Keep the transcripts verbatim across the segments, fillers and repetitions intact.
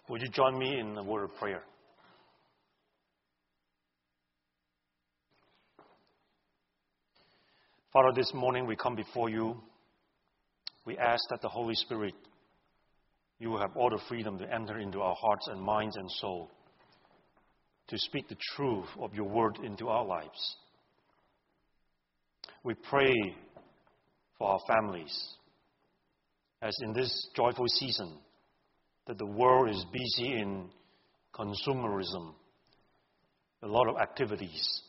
Would you join me in a word of prayer? Father, this morning we come before you. We ask that the Holy Spirit, you will have all the freedom to enter into our hearts and minds and soul, to speak the truth of your word into our lives. We pray for our families, as in this joyful season, that the world is busy in consumerism, a lot of activities.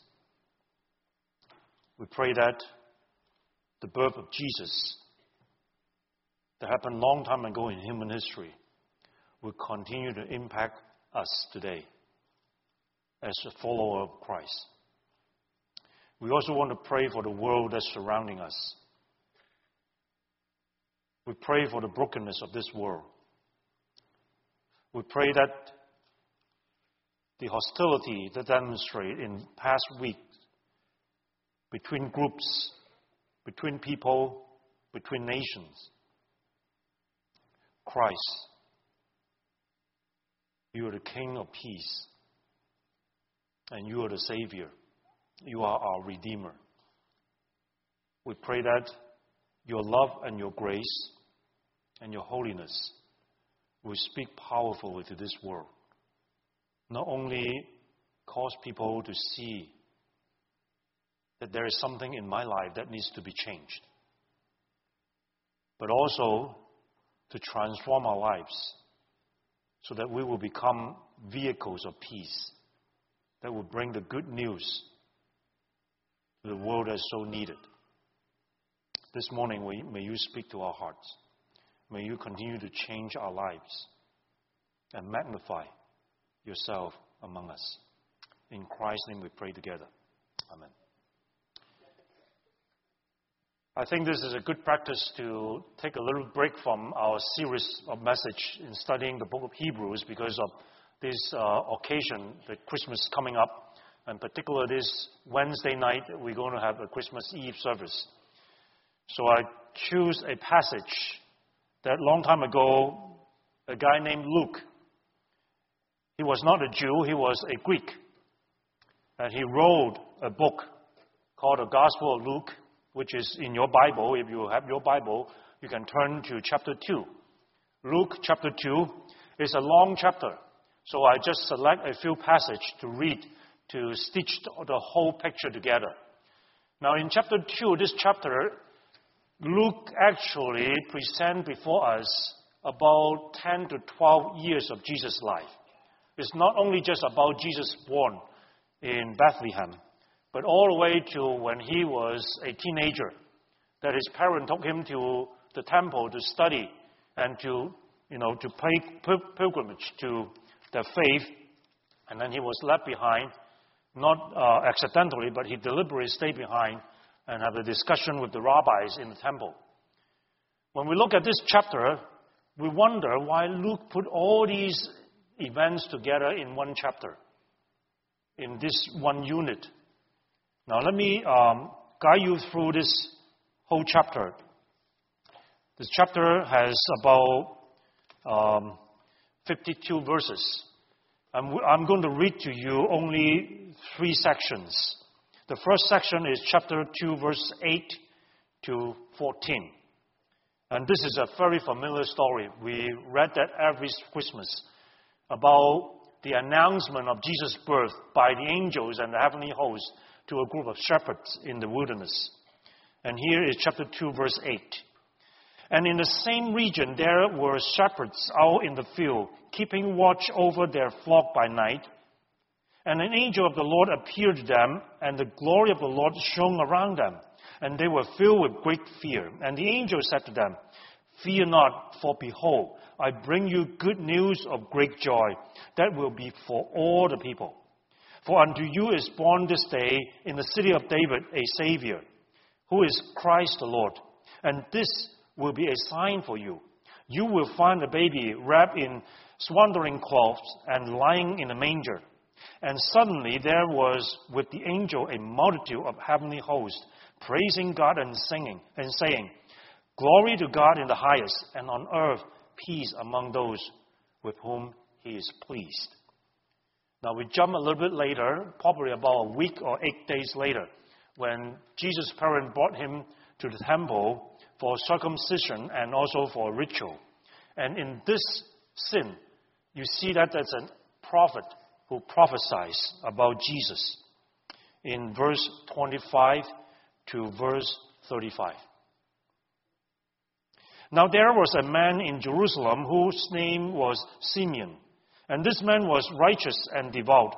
We pray that the birth of Jesus, that happened a long time ago in human history, will continue to impact us today as a follower of Christ. We also want to pray for the world that's surrounding us. We pray for the brokenness of this world. We pray that the hostility that demonstrated in past weeks between groups, between people, between nations, Christ, you are the King of peace, and you are the Savior. You are our Redeemer. We pray that your love and your grace and your holiness will speak powerfully to this world. Not only cause people to see that there is something in my life that needs to be changed, but also to transform our lives so that we will become vehicles of peace that will bring the good news to the world that is so needed. This morning, may you speak to our hearts. May you continue to change our lives and magnify yourself among us. In Christ's name we pray together. Amen. I think this is a good practice to take a little break from our series of message in studying the book of Hebrews because of this uh, occasion, the Christmas coming up, and particularly this Wednesday night, we're going to have a Christmas Eve service. So I choose a passage that long time ago, a guy named Luke, he was not a Jew, he was a Greek, and he wrote a book called the Gospel of Luke, which is in your Bible. If you have your Bible, you can turn to chapter two. Luke chapter two is a long chapter, so I just select a few passages to read to stitch the whole picture together. Now in chapter two, this chapter, Luke actually presents before us about ten to twelve years of Jesus' life. It's not only just about Jesus born in Bethlehem, but all the way to when he was a teenager, that his parents took him to the temple to study and to, you know, to pay pilgrimage to their faith, and then he was left behind, not uh, accidentally, but he deliberately stayed behind and have a discussion with the rabbis in the temple. When we look at this chapter, we wonder why Luke put all these events together in one chapter, in this one unit. Now let me um, guide you through this whole chapter. This chapter has about um, fifty-two verses. I'm, I'm going to read to you only three sections. The first section is chapter two, verse eight to fourteen. And this is a very familiar story. We read that every Christmas about the announcement of Jesus' birth by the angels and the heavenly host to a group of shepherds in the wilderness. And here is chapter two, verse eight. And in the same region there were shepherds out in the field, keeping watch over their flock by night. And an angel of the Lord appeared to them, and the glory of the Lord shone around them. And they were filled with great fear. And the angel said to them, "Fear not, for behold, I bring you good news of great joy, that will be for all the people. For unto you is born this day in the city of David a Savior, who is Christ the Lord. And this will be a sign for you. You will find a baby wrapped in swaddling cloths and lying in a manger." And suddenly there was with the angel a multitude of heavenly hosts, praising God and singing and saying, "Glory to God in the highest, and on earth peace among those with whom he is pleased. Now we jump a little bit later, probably about a week or eight days later, when Jesus' parents brought him to the temple for circumcision and also for a ritual. And in this scene, you see that there's a prophet who prophesies about Jesus in verse twenty-five to verse thirty-five. Now there was a man in Jerusalem whose name was Simeon, and this man was righteous and devout,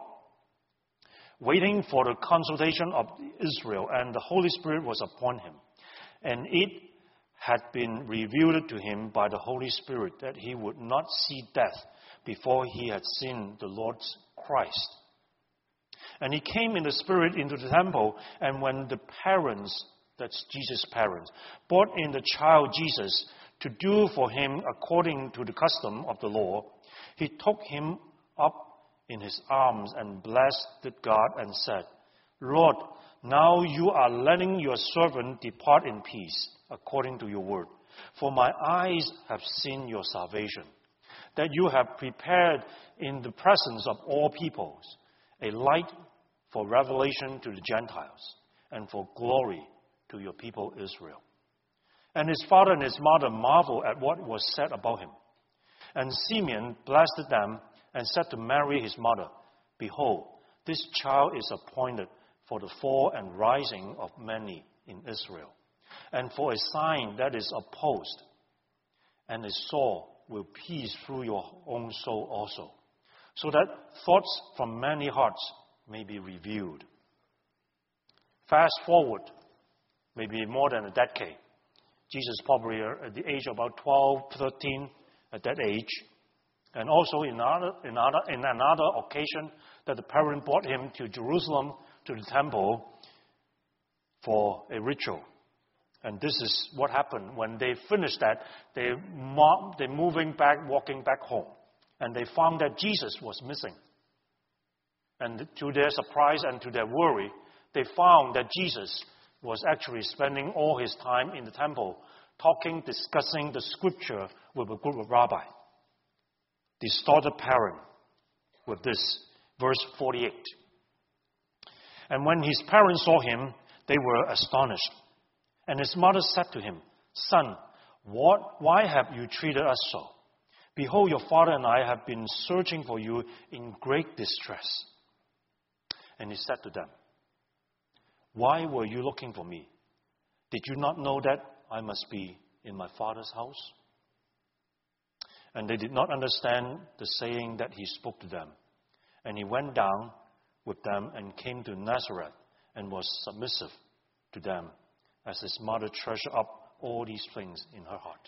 waiting for the consultation of Israel, and the Holy Spirit was upon him. And it had been revealed to him by the Holy Spirit that he would not see death before he had seen the Lord's Christ. And he came in the Spirit into the temple, and when the parents, that's Jesus' parents, brought in the child Jesus to do for him according to the custom of the law, he took him up in his arms and blessed God and said, Lord, now you are letting your servant depart in peace according to your word. For my eyes have seen your salvation, that you have prepared in the presence of all peoples a light for revelation to the Gentiles and for glory to your people Israel. And his father and his mother marveled at what was said about him. And Simeon blessed them and said to Mary his mother, Behold, this child is appointed for the fall and rising of many in Israel, and for a sign that is opposed, and a sword will pierce through your own soul also, so that thoughts from many hearts may be revealed. Fast forward, maybe more than a decade. Jesus probably at the age of about twelve, thirteen, at that age. And also in another, in another, in another occasion that the parent brought him to Jerusalem, to the temple, for a ritual. And this is what happened. When they finished that, they they're moving back, walking back home. And they found that Jesus was missing. And to their surprise and to their worry, they found that Jesus was actually spending all his time in the temple, talking, discussing the scripture with a group of rabbis. They started parent with this, verse forty-eight. And when his parents saw him, they were astonished. And his mother said to him, Son, what, why have you treated us so? Behold, your father and I have been searching for you in great distress. And he said to them, Why were you looking for me? Did you not know that I must be in my father's house? And they did not understand the saying that he spoke to them. And he went down with them and came to Nazareth and was submissive to them, as his mother treasured up all these things in her heart.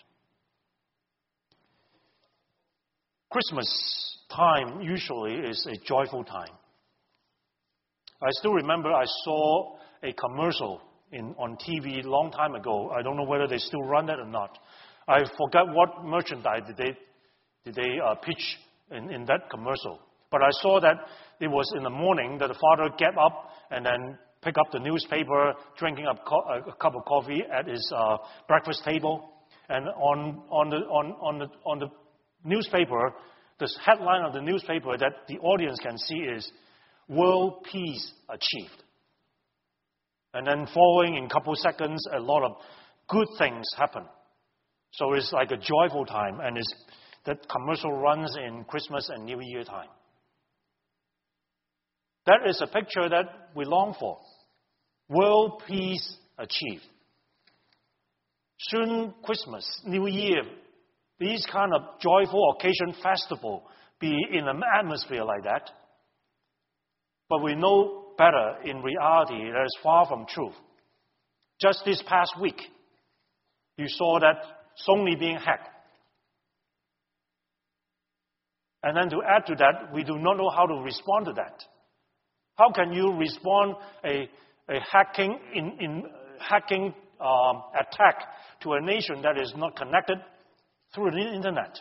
Christmas time usually is a joyful time. I still remember I saw a commercial in, on T V a long time ago. I don't know whether they still run that or not. I forgot what merchandise did they, did they uh, pitch in, in that commercial. But I saw that it was in the morning that the father get up and then pick up the newspaper, drinking up co- a cup of coffee at his uh, breakfast table. And on, on, the, on, on, the, on the newspaper, the headline of the newspaper that the audience can see is, World Peace Achieved. And then following in a couple seconds, a lot of good things happen. So it's like a joyful time, and it's, that commercial runs in Christmas and New Year time. That is a picture that we long for. World peace achieved. Soon Christmas, New Year, these kind of joyful occasion, festival, be in an atmosphere like that. But we know better, in reality, that is far from truth. Just this past week, you saw that Sony being hacked. And then to add to that, we do not know how to respond to that. How can you respond a, a hacking in, in hacking um, attack to a nation that is not connected through the internet?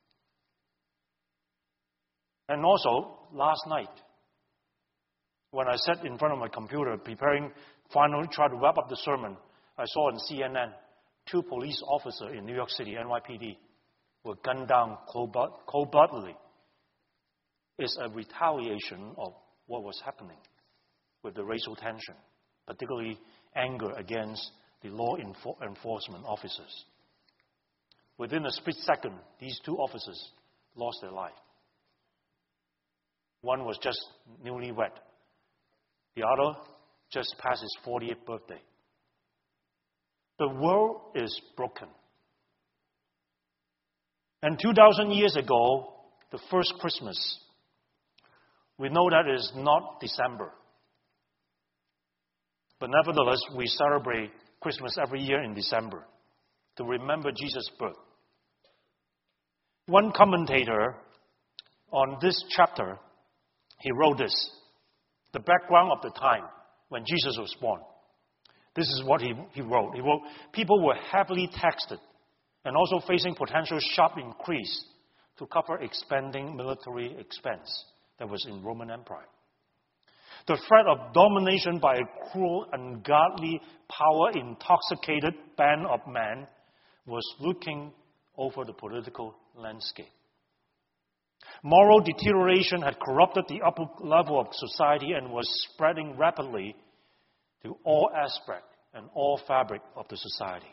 And also, last night, when I sat in front of my computer preparing, finally try to wrap up the sermon, I saw on C N N two police officers in New York City, N Y P D, were gunned down cold-bloodedly is a retaliation of what was happening with the racial tension, particularly anger against the law enfor- enforcement officers. Within a split second, these two officers lost their life. One was just newly wed. The other just passed his fortieth birthday. The world is broken. And two thousand years ago, the first Christmas, we know that it is not December. But nevertheless, we celebrate Christmas every year in December to remember Jesus' birth. One commentator on this chapter, he wrote this, the background of the time when Jesus was born. This is what he, he wrote. He wrote, people were heavily taxed and also facing potential sharp increase to cover expanding military expense that was in Roman Empire. The threat of domination by a cruel, ungodly, power-intoxicated band of men was looking over the political landscape. Moral deterioration had corrupted the upper level of society and was spreading rapidly to all aspects and all fabric of the society.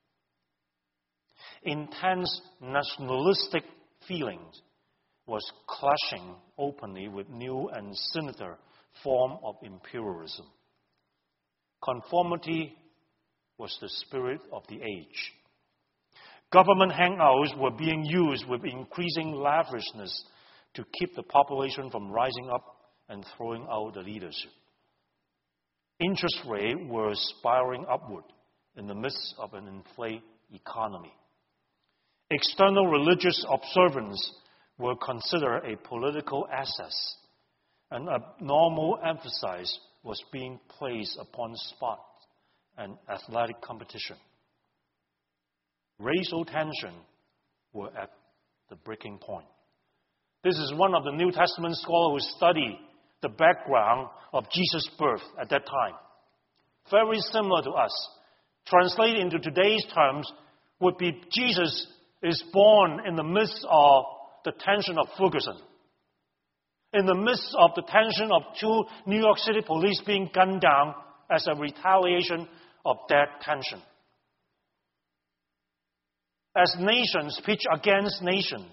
Intense nationalistic feelings was clashing openly with new and sinister form of imperialism. Conformity was the spirit of the age. Government hangouts were being used with increasing lavishness to keep the population from rising up and throwing out the leadership. Interest rates were spiraling upward in the midst of an inflated economy. External religious observance were considered a political asset. An abnormal emphasis was being placed upon sport and athletic competition. Racial tension were at the breaking point. This is one of the New Testament scholars who studied the background of Jesus' birth at that time. Very similar to us. Translated into today's terms would be Jesus is born in the midst of the tension of Ferguson. In the midst of the tension of two New York City police being gunned down as a retaliation of that tension. As nations pitch against nations,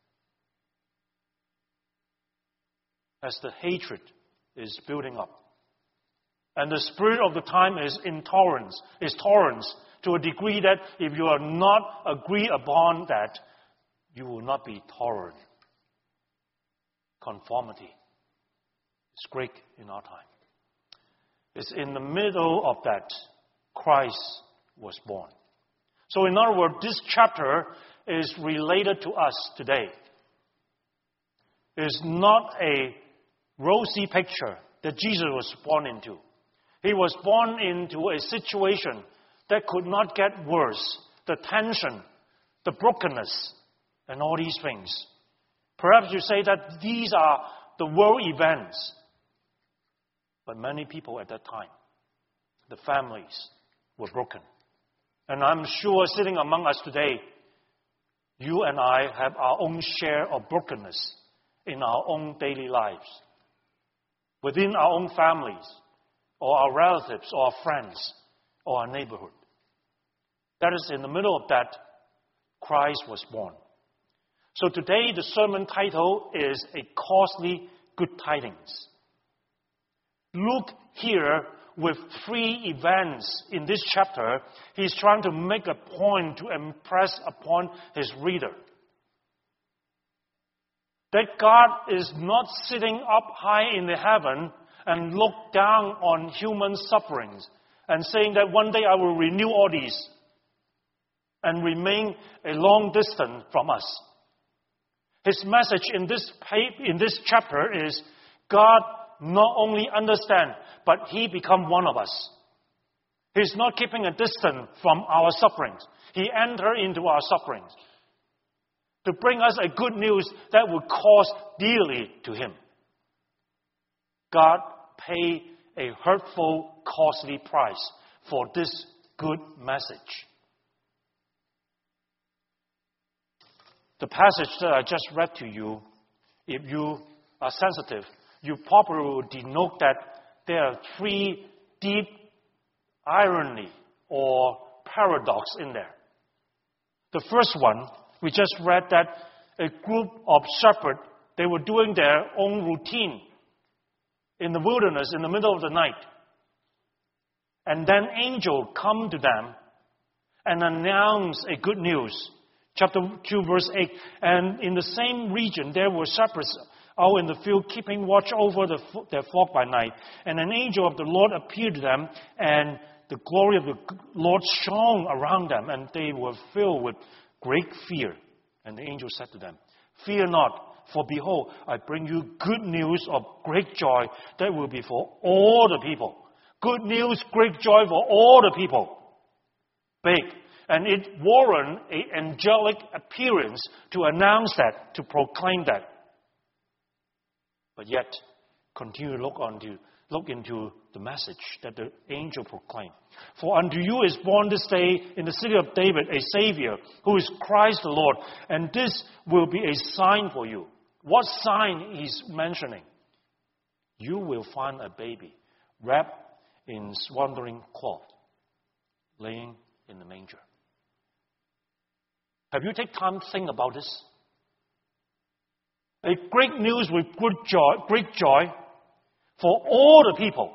as the hatred is building up. And the spirit of the time is intolerance, is tolerance to a degree that if you are not agreed upon that, you will not be tolerant. Conformity is great in our time. It's in the middle of that Christ was born. So in other words, this chapter is related to us today. It is not a rosy picture that Jesus was born into. He was born into a situation that could not get worse. The tension, the brokenness, and all these things. Perhaps you say that these are the world events. But many people at that time, the families, were broken. And I'm sure sitting among us today, you and I have our own share of brokenness in our own daily lives. Within our own families, or our relatives, or our friends, or our neighborhood. That is, in the middle of that, Christ was born. So today, the sermon title is A Costly Good Tidings. Luke here, with three events in this chapter, he's trying to make a point to impress upon his reader. That God is not sitting up high in the heaven and look down on human sufferings and saying that one day I will renew all these and remain a long distance from us. His message in this in this chapter is God not only understands, but He become one of us. He's not keeping a distance from our sufferings. He entered into our sufferings to bring us a good news that would cost dearly to Him. God paid a hurtful, costly price for this good message. The passage that I just read to you, if you are sensitive, you probably will denote that there are three deep irony or paradox in there. The first one, we just read that a group of shepherds, they were doing their own routine in the wilderness in the middle of the night. And then angel come to them and announce a good news. Chapter two, verse eight. And in the same region, there were shepherds out in the field keeping watch over the, their flock by night. And an angel of the Lord appeared to them, and the glory of the Lord shone around them, and they were filled with great fear. And the angel said to them, "Fear not, for behold, I bring you good news of great joy that will be for all the people." Good news, great joy for all the people. Big. And it warrant an angelic appearance to announce that, to proclaim that. But yet, continue to look, onto, look into the message that the angel proclaimed. "For unto you is born this day in the city of David a Savior, who is Christ the Lord. And this will be a sign for you." What sign he's mentioning? You will find a baby wrapped in swaddling cloth, laying in the manger. Have you taken time to think about this? A great news with good joy, great joy for all the people.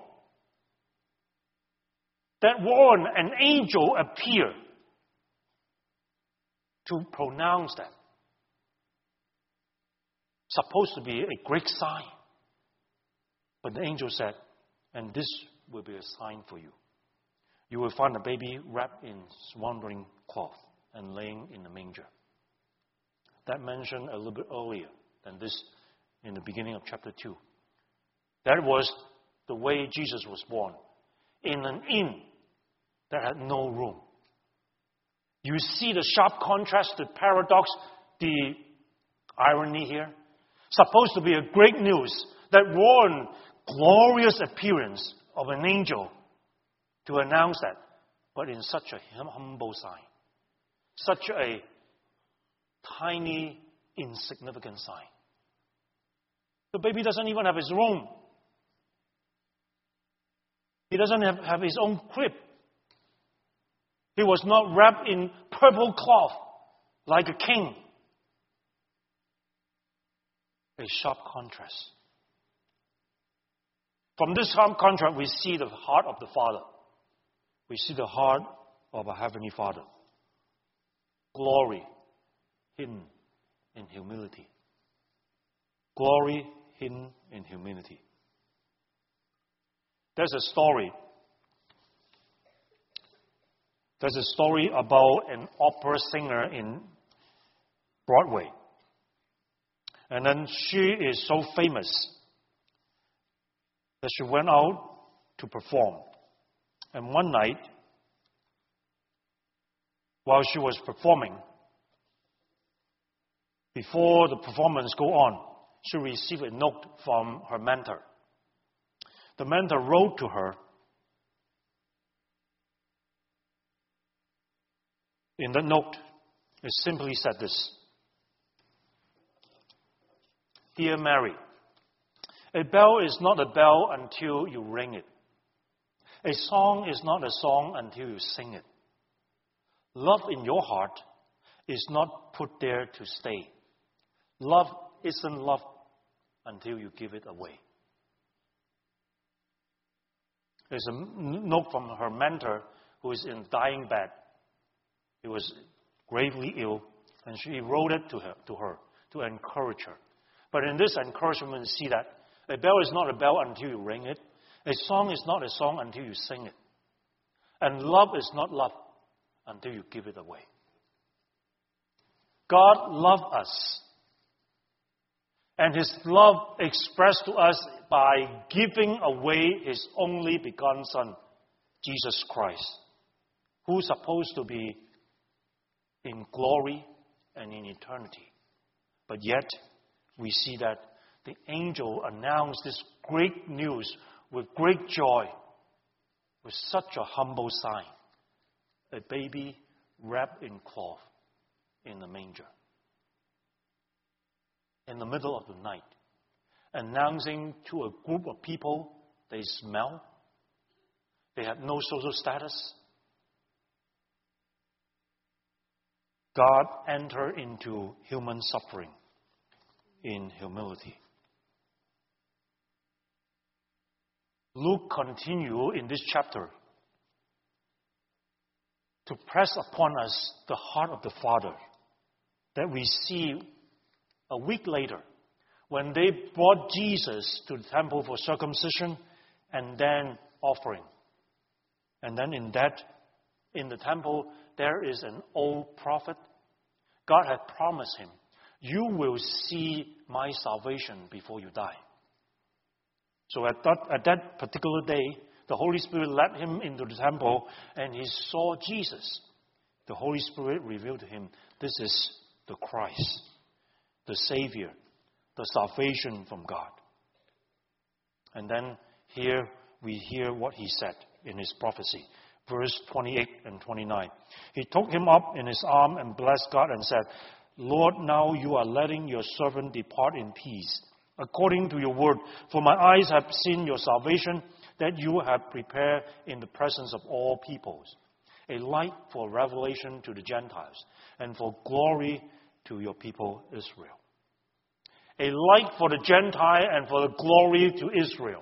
That warrant an angel appear to pronounce that. Supposed to be a great sign. But the angel said, "And this will be a sign for you. You will find a baby wrapped in swaddling cloth and laying in the manger." That mentioned a little bit earlier than this in the beginning of chapter two. That was the way Jesus was born, in an inn that had no room. You see the sharp contrast, the paradox, the irony here. Supposed to be a great news that warned glorious appearance of an angel to announce that, but in such a humble sign, such a tiny, insignificant sign. The baby doesn't even have his room. He doesn't have, have his own crib. He was not wrapped in purple cloth like a king. A sharp contrast. From this sharp contrast, we see the heart of the Father. We see the heart of a Heavenly Father. Glory hidden in humility. Glory hidden in humility. There's a story. There's a story about an opera singer in Broadway. And then she is so famous that she went out to perform. And one night, while she was performing, before the performance go on, she received a note from her mentor. The mentor wrote to her. In the note, it simply said this: "Dear Mary, a bell is not a bell until you ring it. A song is not a song until you sing it. Love in your heart is not put there to stay. Love isn't love until you give it away." There's a note from her mentor who is in dying bed. He was gravely ill, and she wrote it to her, to her to encourage her. But in this encouragement, you see that a bell is not a bell until you ring it. A song is not a song until you sing it. And love is not love until you give it away. God loved us. And His love expressed to us by giving away His only begotten Son, Jesus Christ, who's supposed to be in glory and in eternity. But yet, we see that the angel announced this great news with great joy, with such a humble sign. A baby wrapped in cloth in the manger. In the middle of the night. announcing to a group of people they smell. They had no social status. God entered into human suffering in humility. Luke continues in this chapter to press upon us the heart of the Father that we see a week later when they brought Jesus to the temple for circumcision and then offering. And then in that, in the temple, there is an old prophet. God had promised him, you will see my salvation before you die. So at that, at that particular day, the Holy Spirit led him into the temple and he saw Jesus. The Holy Spirit revealed to him, this is the Christ, the Savior, the salvation from God. And then here we hear what he said in his prophecy. Verse twenty-eight and twenty-nine. He took him up in his arm and blessed God and said, Lord, now you are letting your servant depart in peace, according to your word. For my eyes have seen your salvation, that you have prepared in the presence of all peoples, a light for revelation to the Gentiles, and for glory to your people Israel. A light for the Gentile and for the glory to Israel.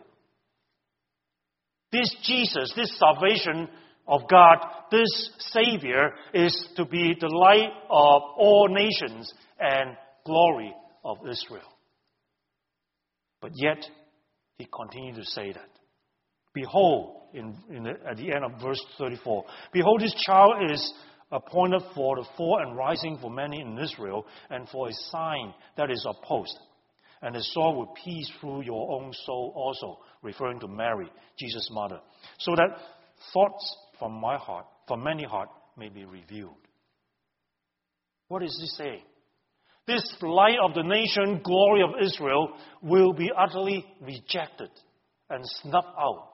This Jesus, this salvation of God, this Savior is to be the light of all nations and glory of Israel. But yet, he continued to say that. Behold, in, in the, at the end of verse thirty-four, behold, this child is appointed for the fall and rising for many in Israel, and for a sign that is opposed. And the sword will pierce through your own soul also, referring to Mary, Jesus' mother, so that thoughts from my heart, from many heart, may be revealed. What is he saying? This light of the nation, glory of Israel, will be utterly rejected and snuffed out.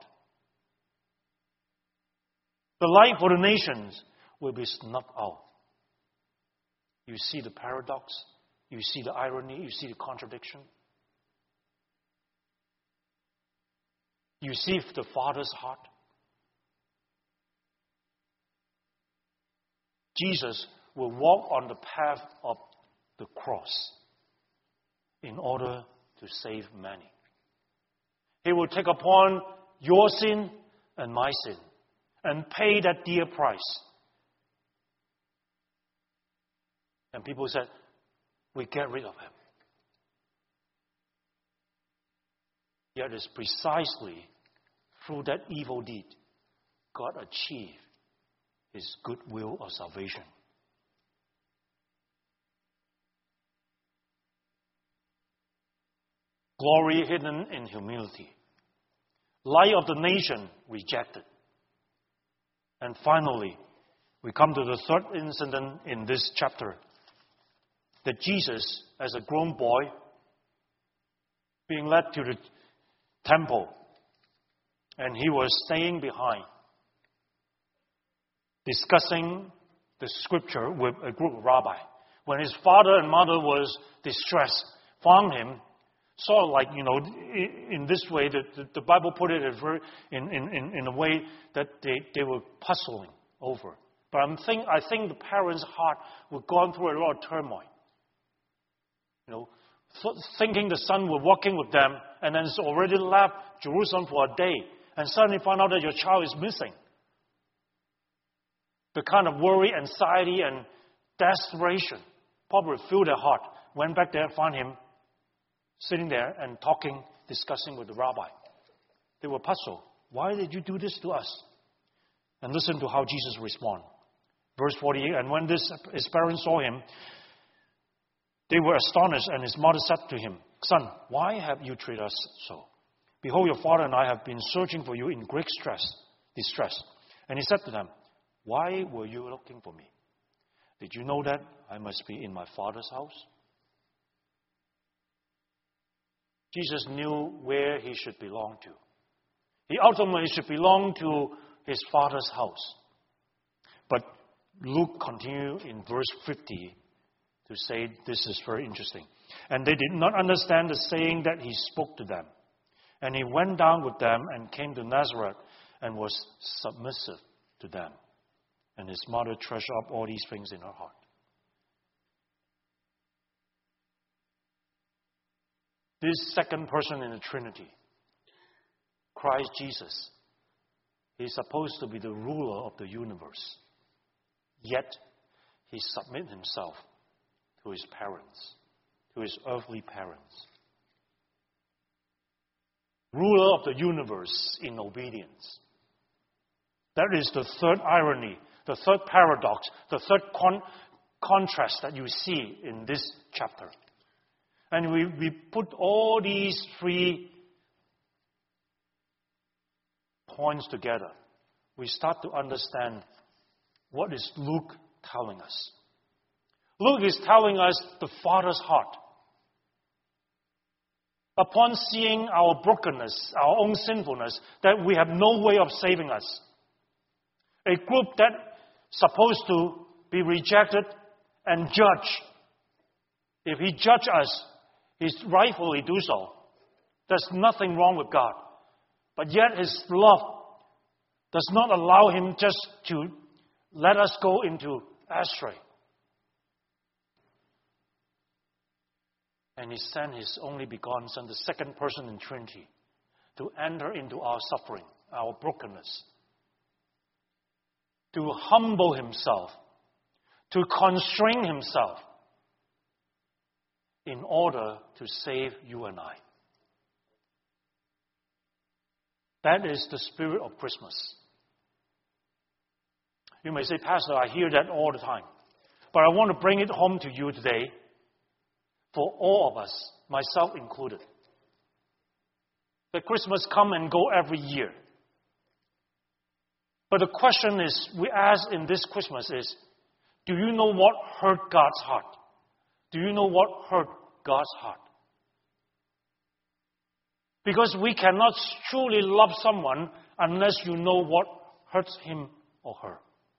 The light for the nations will be snuffed out. You see the paradox? You see the irony? You see the contradiction? You see the Father's heart? Jesus will walk on the path of the cross in order to save many. He will take upon your sin and my sin and pay that dear price. And people said, we get rid of him. Yet it's precisely through that evil deed God achieved his goodwill of salvation. Glory hidden in humility. Light of the nation rejected. And finally, we come to the third incident in this chapter. That Jesus, as a grown boy, being led to the temple, and he was staying behind, discussing the scripture with a group of rabbis. When his father and mother was distressed, found him, sort of like, you know, in this way, the, the, the Bible put it in, in, in a way that they, they were puzzling over. But I'm think, I think the parents' heart were going through a lot of turmoil. You know, th- thinking the son was walking with them, and then has already left Jerusalem for a day, and suddenly found out that your child is missing. The kind of worry, anxiety, and desperation probably filled their heart. Went back there, found him sitting there and talking, discussing with the rabbi. They were puzzled. Why did you do this to us? And listen to how Jesus responded. Verse forty-eight, and when this, his parents saw him, they were astonished, and his mother said to him, Son, why have you treated us so? Behold, your father and I have been searching for you in great stress, distress. And he said to them, why were you looking for me? Did you know that I must be in my Father's house? Jesus knew where he should belong to. He ultimately should belong to his Father's house. But Luke continued in verse fifty to say this is very interesting. And they did not understand the saying that he spoke to them. And he went down with them and came to Nazareth and was submissive to them. And his mother treasured up all these things in her heart. This second person in the Trinity, Christ Jesus, is supposed to be the ruler of the universe. Yet, he submits himself to his parents, to his earthly parents. Ruler of the universe in obedience. That is the third irony, the third paradox, the third con- contrast that you see in this chapter. And we, we put all these three points together. We start to understand what is Luke telling us. Luke is telling us the Father's heart. Upon seeing our brokenness, our own sinfulness, that we have no way of saving us. A group that supposed to be rejected and judged. If he judged us, he's rightfully do so. There's nothing wrong with God. But yet his love does not allow him just to let us go into astray. And he sent his only begotten Son, the second person in Trinity, to enter into our suffering, our brokenness, to humble himself, to constrain himself in order to save you and I. That is the spirit of Christmas. You may say, Pastor, I hear that all the time. But I want to bring it home to you today for all of us, myself included. That Christmas come and go every year. But the question is, we ask in this Christmas is, do you know what hurt God's heart? Do you know what hurt God's heart? Because we cannot truly love someone unless you know what hurts him or her.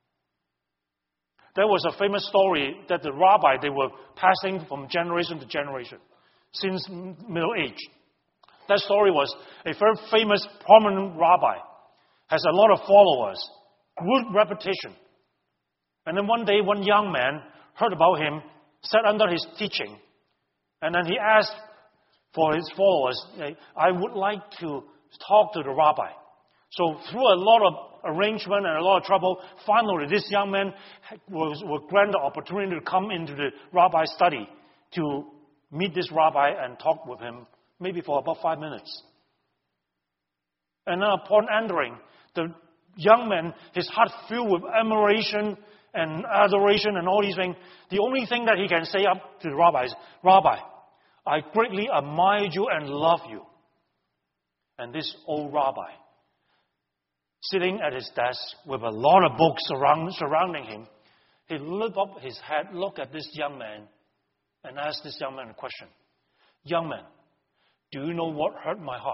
There was a famous story that the rabbi, they were passing from generation to generation since Middle Age. That story was a very famous, prominent rabbi, has a lot of followers, good reputation. And then one day, one young man heard about him, sat under his teaching, and then he asked for his followers, I would like to talk to the rabbi. So through a lot of arrangement and a lot of trouble, finally this young man was, was granted the opportunity to come into the rabbi's study to meet this rabbi and talk with him, maybe for about five minutes. And then upon entering, the young man, his heart filled with admiration and adoration and all these things. The only thing that he can say up to the rabbi is, Rabbi, I greatly admire you and love you. And this old rabbi, sitting at his desk with a lot of books surround, surrounding him, he lifted up his head, looked at this young man, and asked this young man a question. Young man, do you know what hurt my heart?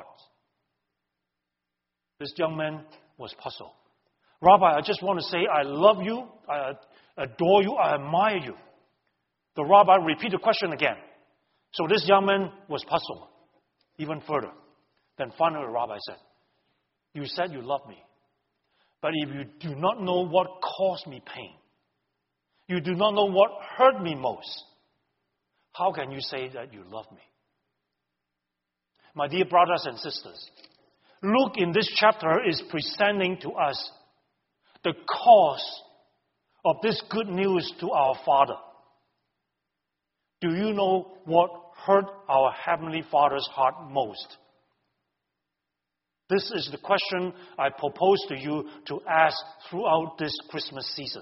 This young man was puzzled. Rabbi, I just want to say I love you, I adore you, I admire you. The rabbi repeated the question again. So this young man was puzzled even further. Then finally the rabbi said, you said you love me. But if you do not know what caused me pain, you do not know what hurt me most, how can you say that you love me? My dear brothers and sisters, Luke in this chapter is presenting to us the cause of this good news to our Father. Do you know what hurt our Heavenly Father's heart most? This is the question I propose to you to ask throughout this Christmas season.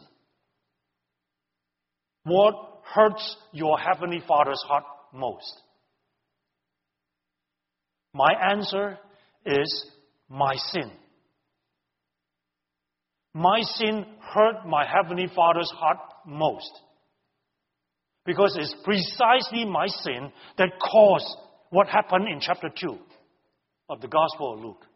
What hurts your Heavenly Father's heart most? My answer is my sin. My sin hurt my Heavenly Father's heart most. Because it's precisely my sin that caused what happened in chapter two of the Gospel of Luke.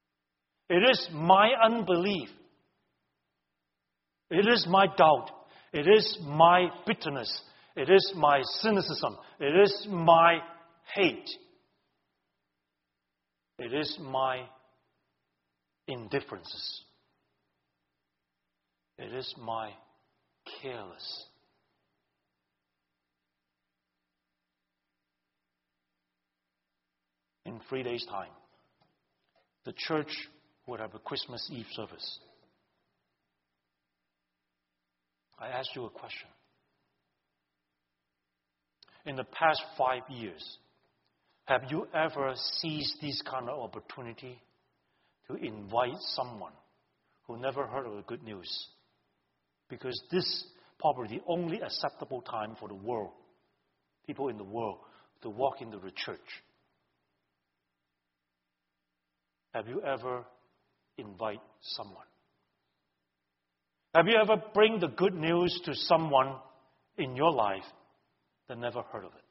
It is my unbelief. It is my doubt. It is my bitterness. It is my cynicism. It is my hate. It is my indifferences. It is my careless. In three days' time, the church would have a Christmas Eve service. I ask you a question. In the past five years, have you ever seized this kind of opportunity to invite someone who never heard of the good news? Because this is probably the only acceptable time for the world, people in the world, to walk into the church. Have you ever invited someone? Have you ever bring the good news to someone in your life that never heard of it?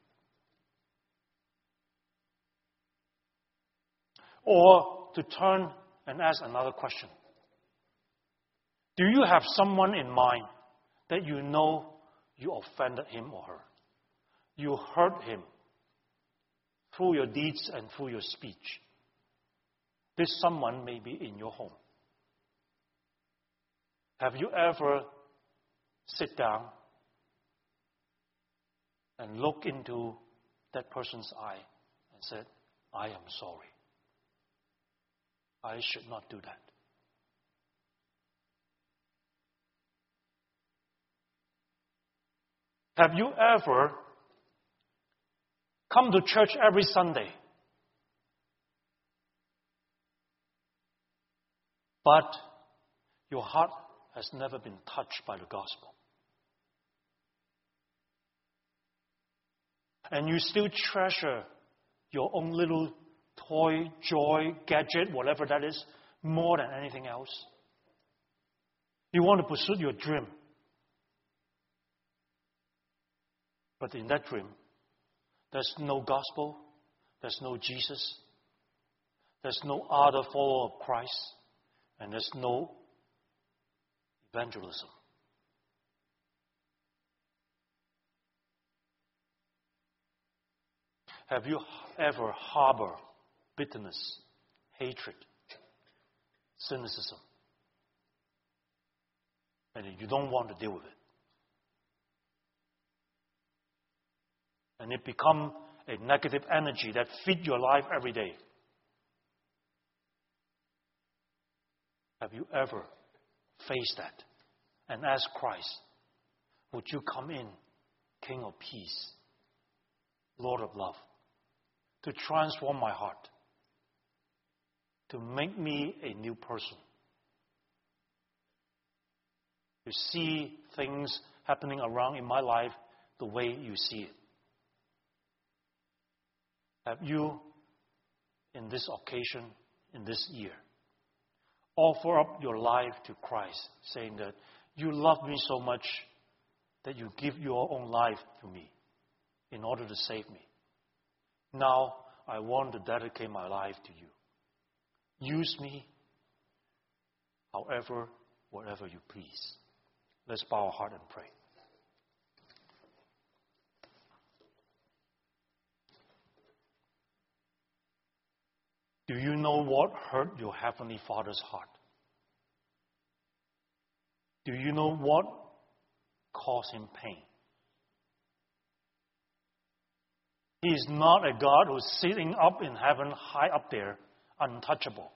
Or to turn and ask another question. Do you have someone in mind that you know you offended him or her? You hurt him through your deeds and through your speech. This someone may be in your home. Have you ever sit down and look into that person's eye and said, I am sorry. I should not do that. Have you ever come to church every Sunday, but your heart has never been touched by the gospel? And you still treasure your own little toy, joy, gadget, whatever that is, more than anything else? You want to pursue your dream. But in that dream, there's no gospel, there's no Jesus, there's no other follower of Christ, and there's no evangelism. Have you ever harbored bitterness, hatred, cynicism, and you don't want to deal with it? And it becomes a negative energy that feeds your life every day. Have you ever faced that and asked Christ, would you come in, King of peace, Lord of love, to transform my heart, to make me a new person, to see things happening around in my life the way you see it? Have you, in this occasion, in this year, offer up your life to Christ, saying that you love me so much that you give your own life to me in order to save me? Now I want to dedicate my life to you. Use me however, whatever you please. Let's bow our heart and pray. Do you know what hurt your Heavenly Father's heart? Do you know what caused him pain? He is not a God who's sitting up in heaven, high up there, untouchable.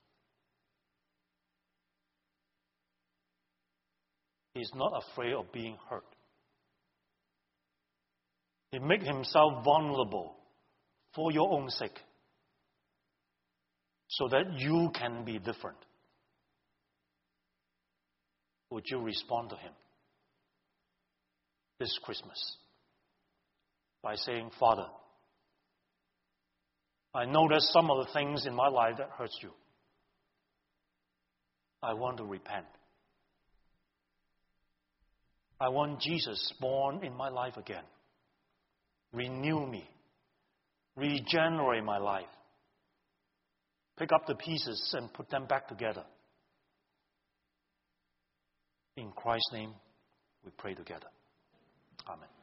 He is not afraid of being hurt. He makes himself vulnerable for your own sake, so that you can be different. Would you respond to him this Christmas by saying, Father, I know there's some of the things in my life that hurts you. I want to repent. I want Jesus born in my life again. Renew me. Regenerate my life. Pick up the pieces and put them back together. In Christ's name, we pray together. Amen.